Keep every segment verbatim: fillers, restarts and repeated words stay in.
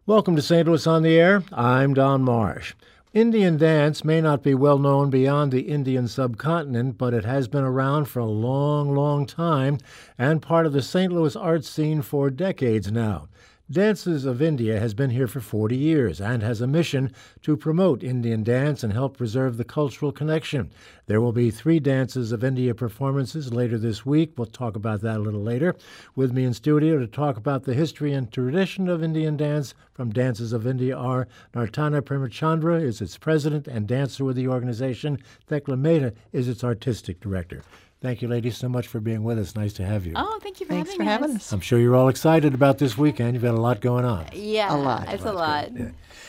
Welcome to Saint Louis on the Air. I'm Don Marsh. Indian dance may not be well known beyond the Indian subcontinent, but it has been around for a long, long time and part of the Saint Louis art scene for decades now. Dances of India has been here for forty years and has a mission to promote Indian dance and help preserve the cultural connection. There will be three Dances of India performances later this week. We'll talk about that a little later. With me in studio to talk about the history and tradition of Indian dance from Dances of India are Nartana Premachandra is its president and dancer with the organization. Thekla Mehta is its artistic director. Thank you, ladies, so much for being with us. Nice to have you. Oh, thank you for, Thanks having, for us. having us. I'm sure you're all excited about this weekend. You've got a lot going on. Yeah, A lot. it's a lot. Yeah.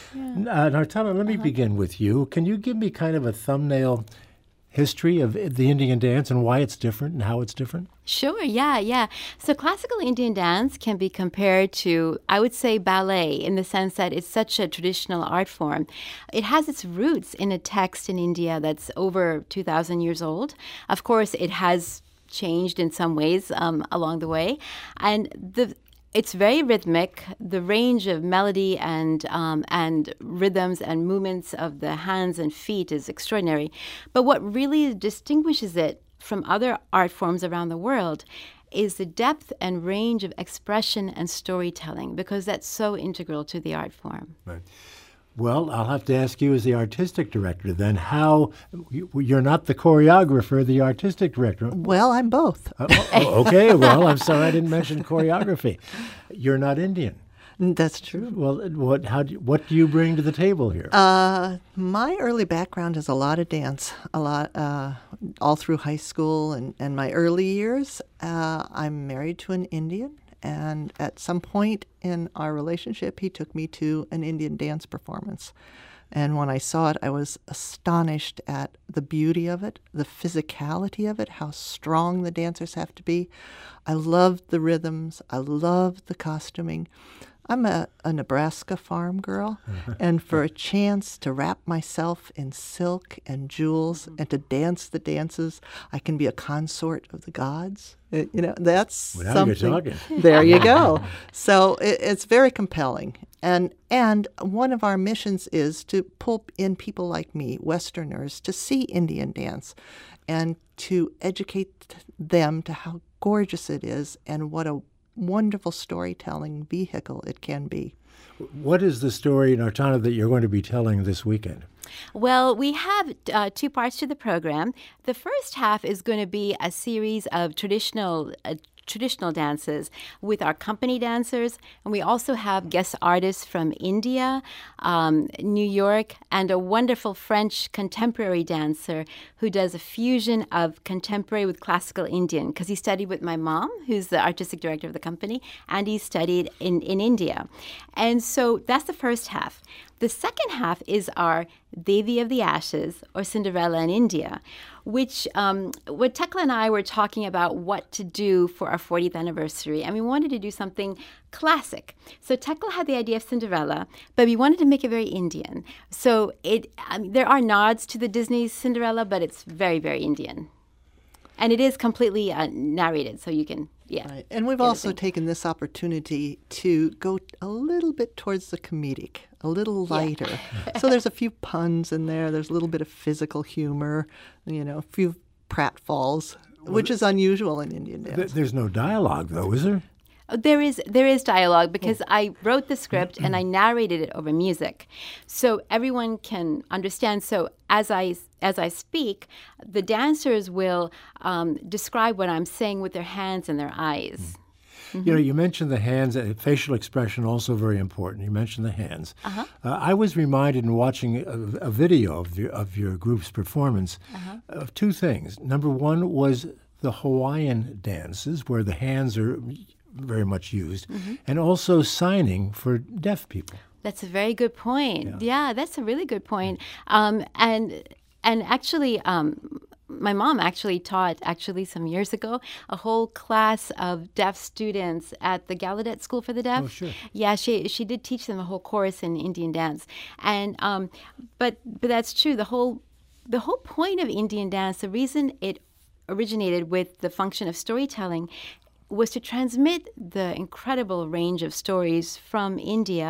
Uh, Nartana, let me Uh-huh. begin with you. Can you give me kind of a thumbnail history of the Indian dance and why it's different and how it's different? Sure, yeah, yeah. So classical Indian dance can be compared to, I would say, ballet in the sense that it's such a traditional art form. It has its roots in a text in India that's over two thousand years old. Of course, it has changed in some ways um, along the way. And the It's very rhythmic. The range of melody and um, and rhythms and movements of the hands and feet is extraordinary. But what really distinguishes it from other art forms around the world is the depth and range of expression and storytelling, because that's so integral to the art form. Right. Well, I'll have to ask you as the artistic director then, how, you're not the choreographer, the artistic director. Well, I'm both. Oh, oh, okay, well, I'm sorry I didn't mention choreography. You're not Indian. That's true. Well, what how do, what do you bring to the table here? Uh, my early background is a lot of dance, a lot, uh, all through high school and, and my early years. Uh, I'm married to an Indian, and at some point in our relationship, he took me to an Indian dance performance. And when I saw it, I was astonished at the beauty of it, the physicality of it, how strong the dancers have to be. I loved the rhythms. I loved the costuming. I'm a, a Nebraska farm girl, and for a chance to wrap myself in silk and jewels and to dance the dances, I can be a consort of the gods. Uh, you know, that's Well, now something. you're talking. There you go. So it, it's very compelling. And and one of our missions is to pull in people like me, Westerners, to see Indian dance and to educate them to how gorgeous it is and what a wonderful storytelling vehicle it can be. What is the story, Nartana, that you're going to be telling this weekend? Well, we have uh, two parts to the program. The first half is going to be a series of traditional uh, traditional dances with our company dancers, and we also have guest artists from India, um, New York, and a wonderful French contemporary dancer who does a fusion of contemporary with classical Indian, because he studied with my mom, who's the artistic director of the company, and he studied in, in India. And so that's the first half. The second half is our Devi of the Ashes, or Cinderella in India, which um, what Thekla and I were talking about what to do for our fortieth anniversary, and we wanted to do something classic. So Thekla had the idea of Cinderella, but we wanted to make it very Indian. So it um, there are nods to the Disney Cinderella, but it's very, very Indian. And it is completely uh, narrated, so you can, yeah. Right. And we've get a also thing. taken this opportunity to go a little bit towards the comedic, a little lighter. So there's a few puns in there. There's a little bit of physical humor, you know, a few pratfalls, which is unusual in Indian dance. Th- There's no dialogue, though, is there? Oh, There is there is dialogue because I wrote the script and I narrated it over music, so everyone can understand. So as I as I speak, the dancers will um, describe what I'm saying with their hands and their eyes. You know, you mentioned the hands, uh, facial expression also very important. You mentioned the hands. Uh-huh. Uh, I was reminded in watching a, a video of your, of your group's performance Uh-huh. of two things. Number one was the Hawaiian dances, where the hands are very much used, and also signing for deaf people. That's a very good point. Yeah, that's a really good point. Um, and and actually, um, my mom actually taught actually some years ago a whole class of deaf students at the Gallaudet School for the Deaf. Oh, sure. Yeah, she she did teach them a whole course in Indian dance, and um, but but that's true. The whole the whole point of Indian dance, the reason it originated with the function of storytelling, was to transmit the incredible range of stories from India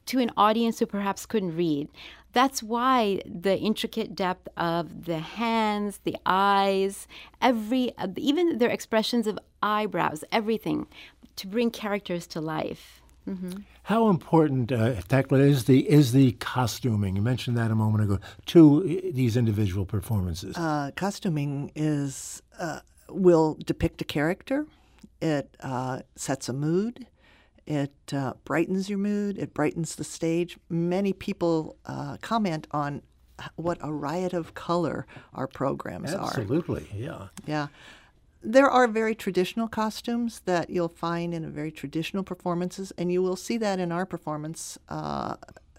to an audience who perhaps couldn't read. That's why the intricate depth of the hands, the eyes, every even their expressions of eyebrows, everything, to bring characters to life. Mm-hmm. How important, uh, Thekla, is the is the costuming? You mentioned that a moment ago to these individual performances. Uh, costuming is uh, will depict a character. It uh, sets a mood. It uh, brightens your mood. It brightens the stage. Many people uh, comment on what a riot of color our programs Absolutely, are. Absolutely, yeah. Yeah. There are very traditional costumes that you'll find in a very traditional performances, and you will see that in our performance. Uh,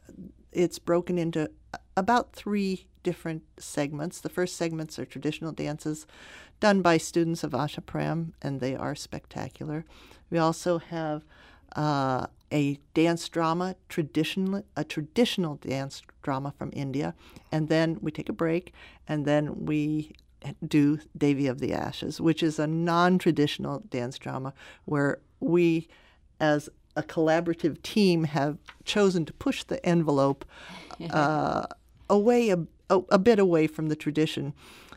it's broken into about three different segments. The first segments are traditional dances done by students of Asha Prem, and they are spectacular. We also have uh, a dance drama, traditional, a traditional dance drama from India, and then we take a break, and then we do Devi of the Ashes, which is a non-traditional dance drama where we, as a collaborative team, have chosen to push the envelope uh, away a, a, a bit away from the tradition,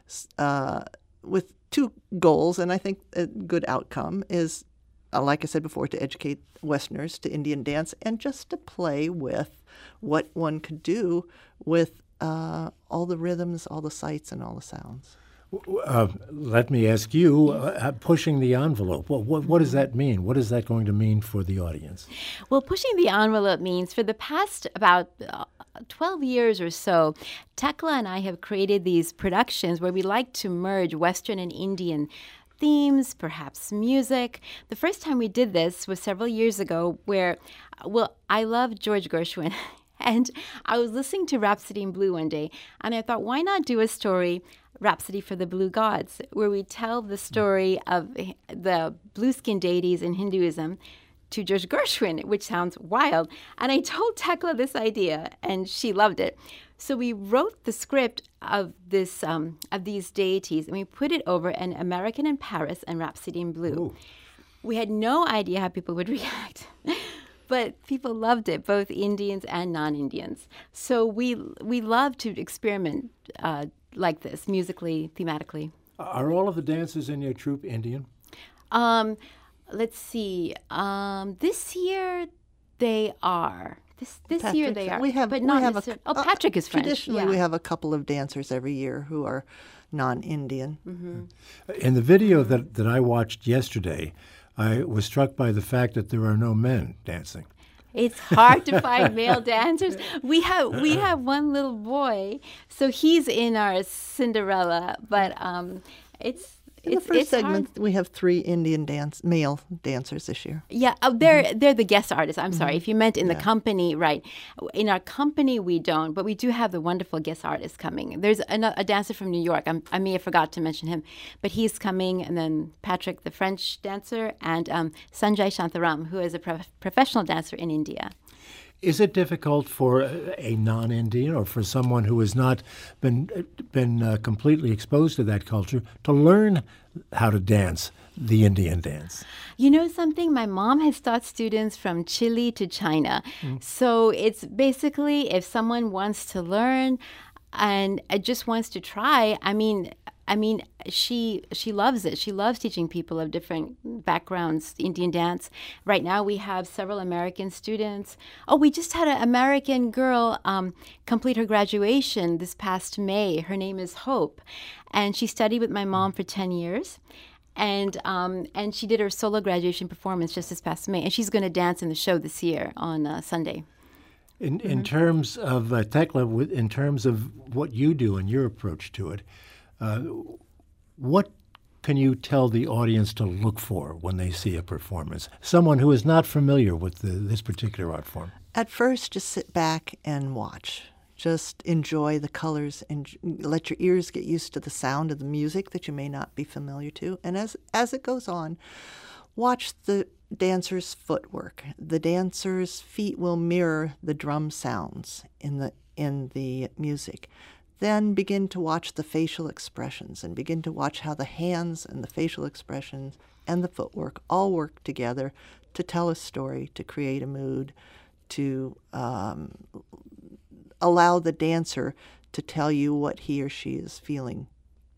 uh, with two goals, and I think a good outcome is, uh, like I said before, to educate Westerners to Indian dance and just to play with what one could do with uh, all the rhythms, all the sights, and all the sounds. Uh, let me ask you, uh, pushing the envelope, what, what, what does that mean? What is that going to mean for the audience? Well, pushing the envelope means for the past about uh, twelve years or so, Thekla and I have created these productions where we like to merge Western and Indian themes, perhaps music. The first time we did this was several years ago where, well, I love George Gershwin. And I was listening to Rhapsody in Blue one day, and I thought, why not do a story, Rhapsody for the Blue Gods, where we tell the story of the blue-skinned deities in Hinduism to George Gershwin, which sounds wild. And I told Thekla this idea, and she loved it. So we wrote the script of this um, of these deities, and we put it over an American in Paris and Rhapsody in Blue. Ooh. We had no idea how people would react. But people loved it, both Indians and non-Indians. So we we love to experiment uh, like this, musically, thematically. Are all of the dancers in your troupe Indian? Um, let's see. Um, this year they are. This this Patrick, year they are. We have, but we not have a, necessarily- Oh, Patrick uh, is French. Traditionally, yeah. we have a couple of dancers every year who are non-Indian. Mm-hmm. In the video that, that I watched yesterday, I was struck by the fact that there are no men dancing. It's hard to find male dancers. We have we have one little boy, so he's in our Cinderella. But um, it's In the it's, first it's hard. segment, we have three Indian dance male dancers this year. Yeah, oh, they're they're the guest artists. I'm sorry, if you meant in the Yeah. company, right? In our company, we don't, but we do have the wonderful guest artists coming. There's a, a dancer from New York. I'm, I may have forgot to mention him, but he's coming, and then Patrick, the French dancer, and um, Sanjay Shantaram, who is a prof- professional dancer in India. Is it difficult for a non-Indian or for someone who has not been been uh, completely exposed to that culture to learn how to dance the Indian dance? You know something? My mom has taught students from Chile to China. So it's basically if someone wants to learn and uh, just wants to try, I mean, I mean, she she loves it. She loves teaching people of different backgrounds Indian dance. Right now, we have several American students. Oh, we just had an American girl um, complete her graduation this past May. Her name is Hope, and she studied with my mom for ten years. And um, and she did her solo graduation performance just this past May, and she's going to dance in the show this year on uh, Sunday. In in terms of uh, Thekla, w- in terms of what you do and your approach to it, uh, what can you tell the audience to look for when they see a performance? Someone who is not familiar with the, this particular art form. At first, just sit back and watch. Just enjoy the colors and let your ears get used to the sound of the music that you may not be familiar to. And as as it goes on, watch the dancer's footwork. The dancer's feet will mirror the drum sounds in the in the music. Then begin to watch the facial expressions and begin to watch how the hands and the facial expressions and the footwork all work together to tell a story, to create a mood, to um, allow the dancer to tell you what he or she is feeling.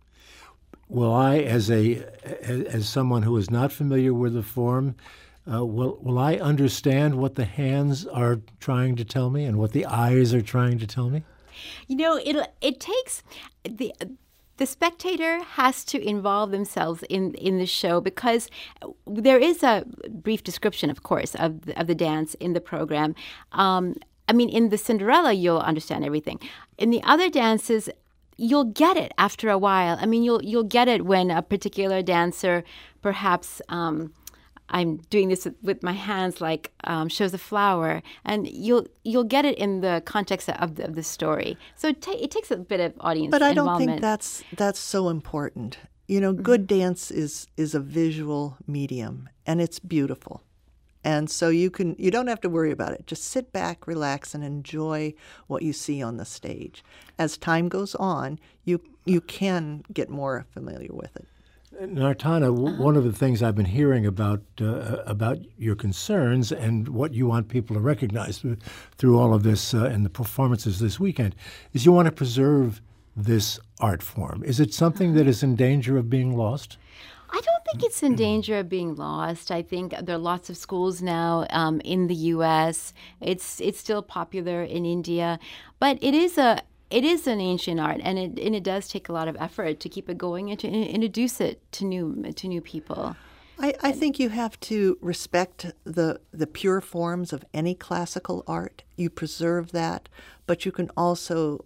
Will I, as a as, as someone who is not familiar with the form, uh, will will I understand what the hands are trying to tell me and what the eyes are trying to tell me? You know, it it takes the the spectator has to involve themselves in in the show, because there is a brief description, of course, of the, of the dance in the program. Um, I mean, in the Cinderella, you'll understand everything. In the other dances, you'll get it after a while. I mean, you'll you'll get it when a particular dancer, perhaps um, I'm doing this with my hands, like um, shows a flower, and you'll you'll get it in the context of the, of the story. So it, ta- it takes a bit of audience But I involvement. don't think that's that's so important. You know, good mm-hmm. dance is is a visual medium, and it's beautiful. And so you can you don't have to worry about it. Just sit back, relax, and enjoy what you see on the stage. As time goes on, you you can get more familiar with it. Nartana, uh-huh. one of the things I've been hearing about uh, about your concerns and what you want people to recognize through, through all of this uh, and the performances this weekend is you want to preserve this art form. Is it something that is in danger of being lost? I don't think it's in danger of being lost. I think there are lots of schools now um, in the U S. It's it's still popular in India, but it is a it is an ancient art, and it and it does take a lot of effort to keep it going and to introduce it to new to new people. I, I think you have to respect the the pure forms of any classical art. You preserve that, but you can also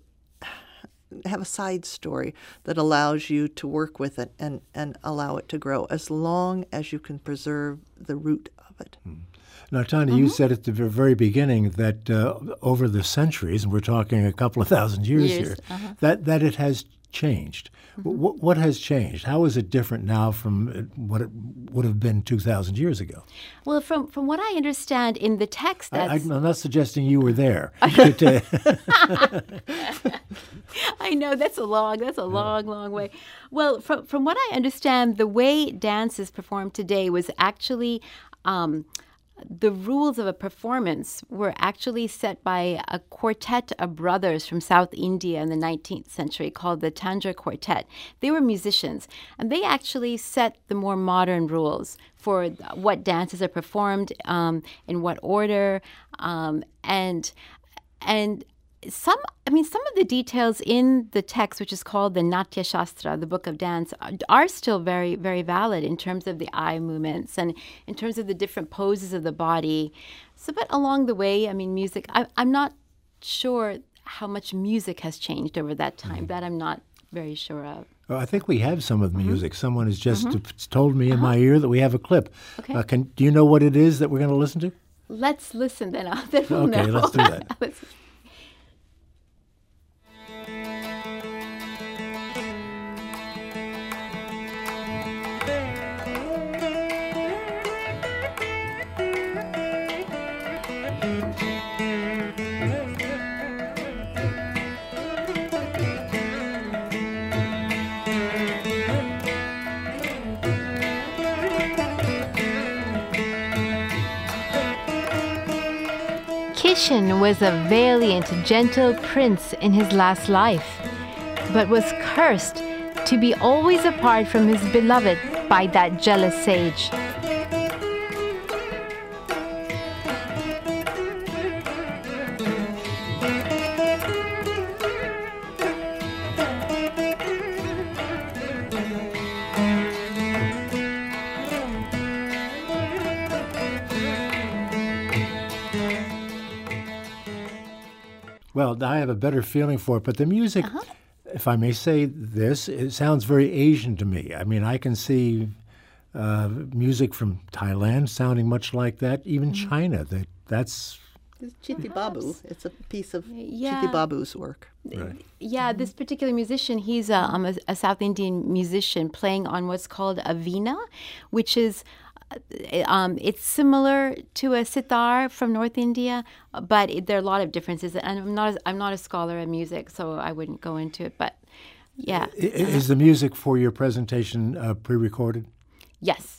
have a side story that allows you to work with it and, and allow it to grow, as long as you can preserve the root of it. Mm. Now, Tanya, mm-hmm. you said at the very beginning that uh, over the centuries, and we're talking a couple of thousand years, years. here, uh-huh. that, that it has changed. Mm-hmm. W- what has changed? How is it different now from what it would have been two thousand years ago? Well, from from what I understand in the text, that's... I, I'm not suggesting you were there. I know, that's a long, that's a long, long way. Well, from from what I understand, the way dance is performed today was actually... Um, the rules of a performance were actually set by a quartet of brothers from South India in the nineteenth century called the Tandra Quartet. They were musicians, and they actually set the more modern rules for what dances are performed, um, in what order, um, and and some, I mean, some of the details in the text, which is called the Natya Shastra, the Book of Dance, are still very, very valid in terms of the eye movements and in terms of the different poses of the body. So, but along the way, I mean, music, I, I'm not sure how much music has changed over that time. Mm-hmm. That I'm not very sure of. Well, I think we have some of the music. Mm-hmm. Someone has just mm-hmm. told me in uh-huh. my ear that we have a clip. Okay. Uh, can, do you know what it is that we're going to listen to? Let's listen, then, I'll, then we'll okay, know. let's do that. let's, Kishan was a valiant, gentle prince in his last life, but was cursed to be always apart from his beloved by that jealous sage. Well, I have a better feeling for it, but the music, uh-huh. if I may say this, it sounds very Asian to me. I mean, I can see uh, music from Thailand sounding much like that, even mm-hmm. China. That that's It's Chiti Babu. It's a piece of yeah. Chiti Babu's work. Right. Yeah, mm-hmm. This particular musician, he's a, um, a, a South Indian musician playing on what's called a veena, which is Um, it's similar to a sitar from North India, but it, there are a lot of differences. And I'm not I'm not a scholar in music, so I wouldn't go into it. But yeah, is the music for your presentation uh, pre-recorded? Yes. Yeah.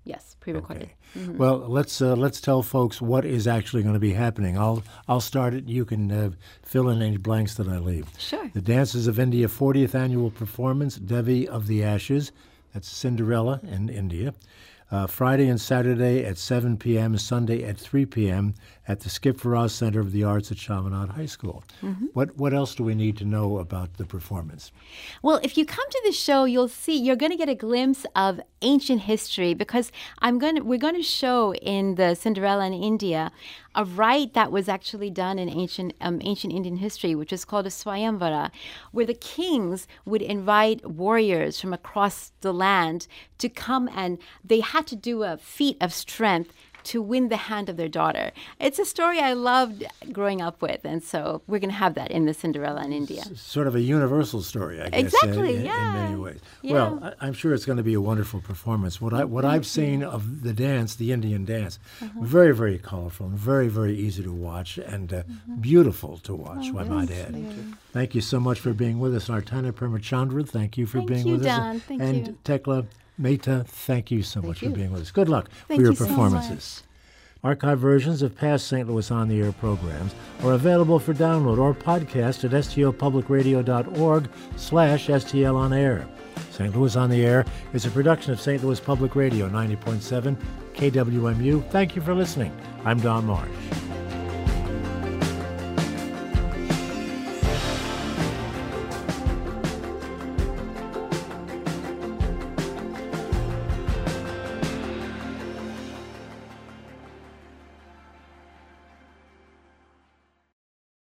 Yes, pre-recorded. Okay. Mm-hmm. Well, let's uh, let's tell folks what is actually going to be happening. I'll I'll start it. You can uh, fill in any blanks that I leave. Sure. The Dances of India fortieth annual performance, Devi of the Ashes. That's Cinderella in India. Uh, Friday and Saturday at seven p.m., Sunday at three p.m. at the Skip Faraz Center of the Arts at Chaminade High School. Mm-hmm. What what else do we need to know about the performance? Well, if you come to the show, you'll see you're going to get a glimpse of ancient history because I'm going to we're going to show in the Cinderella in India a rite that was actually done in ancient um, ancient Indian history, which is called a Swayamvara, where the kings would invite warriors from across the land to come, and they had to do a feat of strength to win the hand of their daughter. It's a story I loved growing up with, and so we're going to have that in the Cinderella in India. S- sort of a universal story, I guess. Exactly, uh, in, yeah. in many ways. Yeah. Well, I, I'm sure it's going to be a wonderful performance. What I what I've seen of the dance, the Indian dance, uh-huh. very very colorful and very very easy to watch and uh, uh-huh. beautiful to watch. Oh, I might add. Thank you. Thank you so much for being with us, Nartana Premachandra. Thank you for thank being you, with Don. us, Thank and you. Tekla Mehta. Thank you so thank much you. for being with us. Good luck thank for your you performances. So much. Archive versions of past Saint Louis On the Air programs are available for download or podcast at stlpublicradio.org slash STL On Air. Saint Louis On the Air is a production of Saint Louis Public Radio, ninety point seven K W M U. Thank you for listening. I'm Don Marsh.